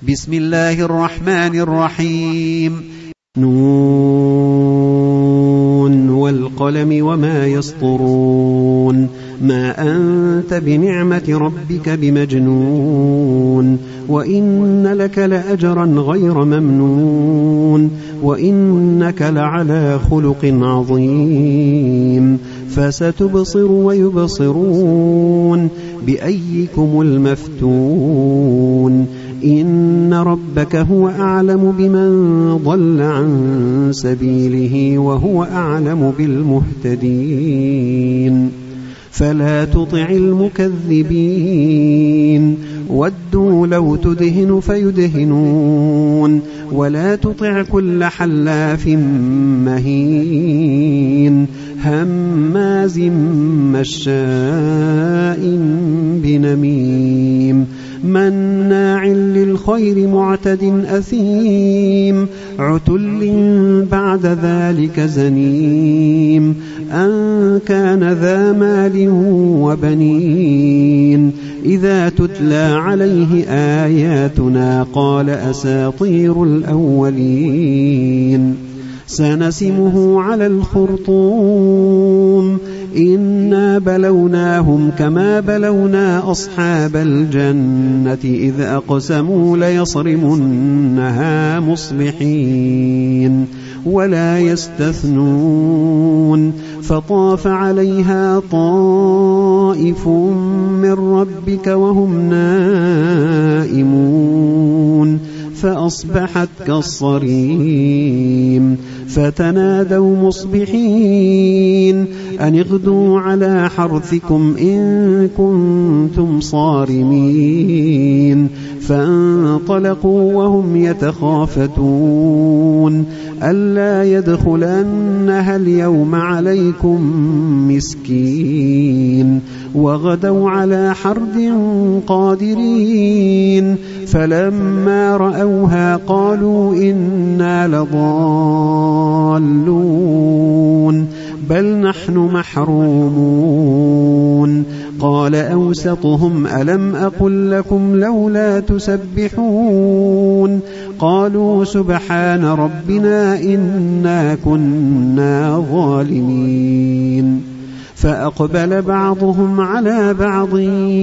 بسم الله الرحمن الرحيم. نون والقلم وما يسطرون ما أنت بنعمة ربك بمجنون وإن لك لأجرا غير ممنون وإنك لعلى خلق عظيم فستبصر ويبصرون بأيكم المفتون إن ربك هو أعلم بمن ضل عن سبيله وهو أعلم بالمهتدين فلا تطع المكذبين ودوا لو تدهن فيدهنون ولا تطع كل حلاف مهين هماز مشاء بنميم مناع للخير معتد أثيم عتل بعد ذلك زنيم أن كان ذا مال وبنين إذا تتلى عليه آياتنا قال أساطير الأولين سنسمه على الخرطوم إنا بلوناهم كما بلونا أصحاب الجنة إذ أقسموا ليصرمنها مصبحين ولا يستثنون فطاف عليها طائف من ربك وهم نائمون فأصبحت كالصريم فتنادوا مصبحين أن اغدوا على حرثكم إن كنتم صارمين فانطلقوا وهم يتخافتون ألا يدخلنها اليوم عليكم مسكين وغدوا على حرد قادرين فلما رأوها قالوا إنا لضالون بل نحن محرومون قال أوسطهم ألم أقل لكم لولا تسبحون قالوا سبحان ربنا إنا كنا ظالمين فأقبل بعضهم على بعض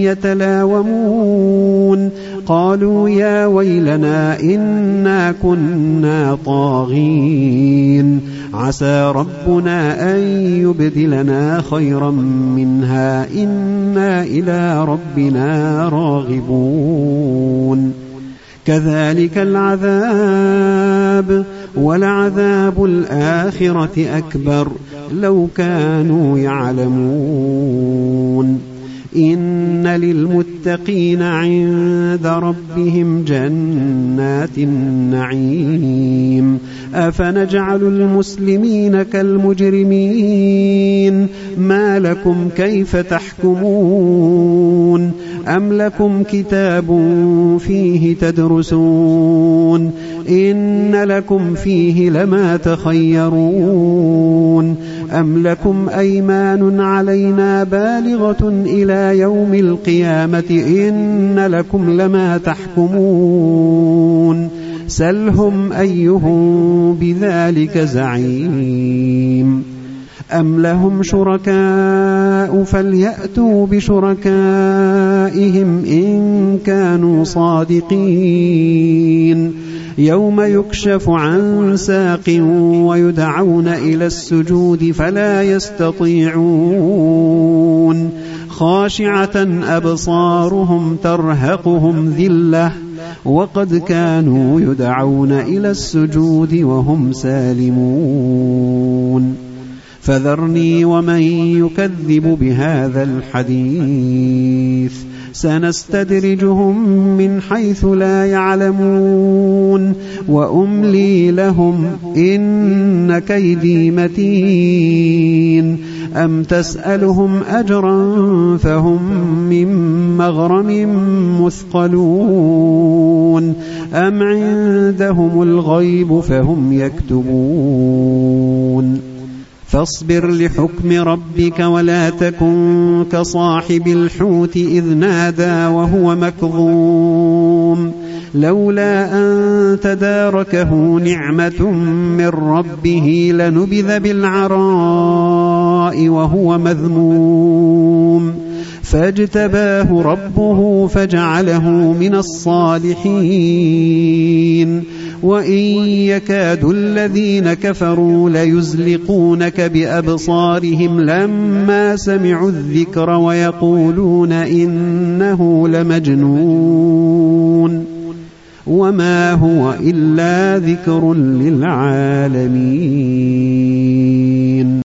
يتلاومون قالوا يا ويلنا إنا كنا طاغين عسى ربنا أن يبدلنا خيرا منها إنا إلى ربنا راغبون كذلك العذاب ولعذاب الآخرة أكبر لو كانوا يعلمون إن للمتقين عند ربهم جنات النعيم أفنجعل المسلمين كالمجرمين ما لكم كيف تحكمون أم لكم كتاب فيه تدرسون إن لكم فيه لما تخيرون أم لكم أيمان علينا بالغة إلى يوم القيامة إن لكم لما تحكمون سلهم أيهم بذلك زعيم أم لهم شركاء فليأتوا بشركائهم إن كانوا صادقين يوم يكشف عن ساق ويدعون إلى السجود فلا يستطيعون خاشعة أبصارهم ترهقهم ذلة وقد كانوا يدعون إلى السجود وهم سالمون فذرني ومن يكذب بهذا الحديث سنستدرجهم من حيث لا يعلمون وأملي لهم إن كيدي متين أم تسألهم أجرا فهم من مغرم مثقلون أم عندهم الغيب فهم يكتبون فاصبر لحكم ربك ولا تكن كصاحب الحوت إذ نادى وهو مكظوم لولا أن تداركه نعمة من ربه لنبذ بالعراء وهو مذموم فاجتباه ربه فجعله من الصالحين وإن يكاد الذين كفروا ليزلقونك بأبصارهم لما سمعوا الذكر ويقولون إنه لمجنون وما هو إلا ذكر للعالمين.